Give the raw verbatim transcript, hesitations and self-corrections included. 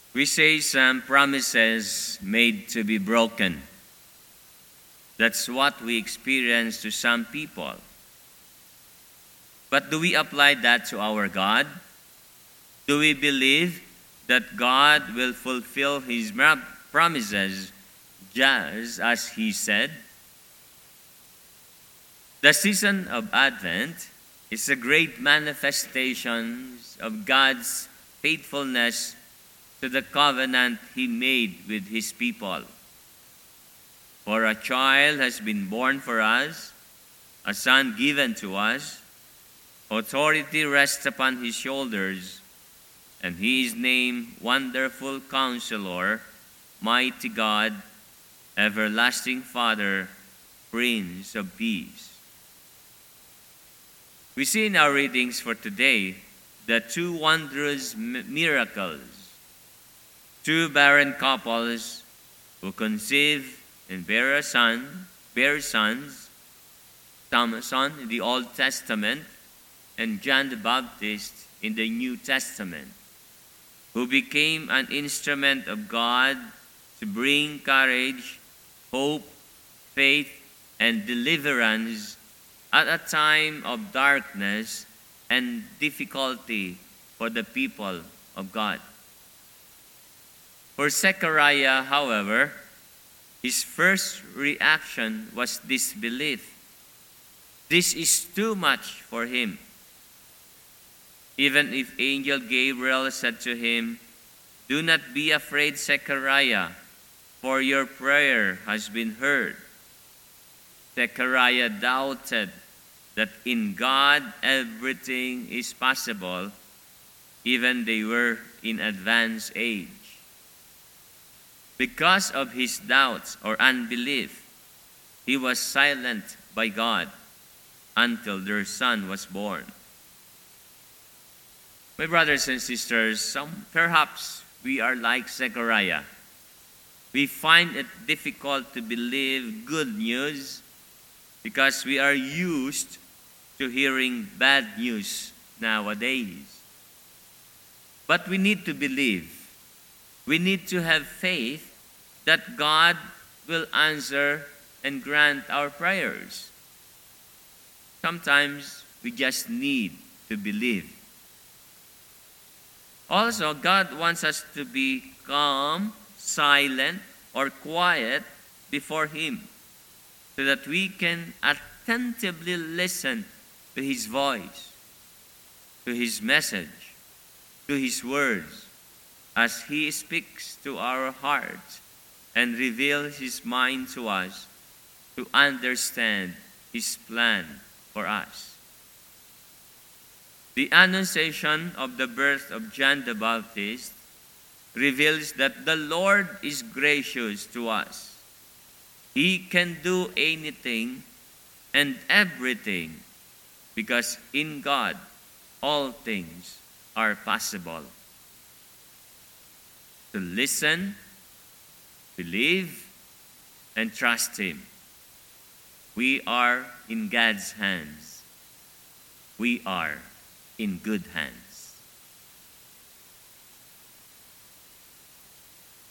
We say some promises made to be broken. That's what we experience to some people. But do we apply that to our God? Do we believe that God will fulfill His promises just as He said? The season of Advent is a great manifestation of God's faithfulness to the covenant He made with His people. For a child has been born for us, a son given to us, authority rests upon His shoulders, and He is named Wonderful Counselor, Mighty God, Everlasting Father, Prince of Peace. We see in our readings for today the two wondrous miracles. Two barren couples who conceive and bear a son, bear sons, Samson in the Old Testament and John the Baptist in the New Testament, who became an instrument of God to bring courage, hope, faith, and deliverance at a time of darkness and difficulty for the people of God. For Zechariah, however, his first reaction was disbelief. This is too much for him. Even if Angel Gabriel said to him, "Do not be afraid, Zechariah, for your prayer has been heard." Zechariah doubted that in God everything is possible, even they were in advanced age. Because of his doubts or unbelief, he was silent by God until their son was born. My brothers and sisters, some, perhaps we are like Zechariah. We find it difficult to believe good news because we are used to hearing bad news nowadays. But we need to believe. We need to have faith that God will answer and grant our prayers. Sometimes we just need to believe. Also, God wants us to be calm, silent, or quiet before Him so that we can attentively listen to His voice, to His message, to His words as He speaks to our hearts and reveals His mind to us to understand His plan for us. The annunciation of the birth of John the Baptist reveals that the Lord is gracious to us. He can do anything and everything because in God all things are possible. To listen, believe, and trust Him. We are in God's hands. We are in good hands.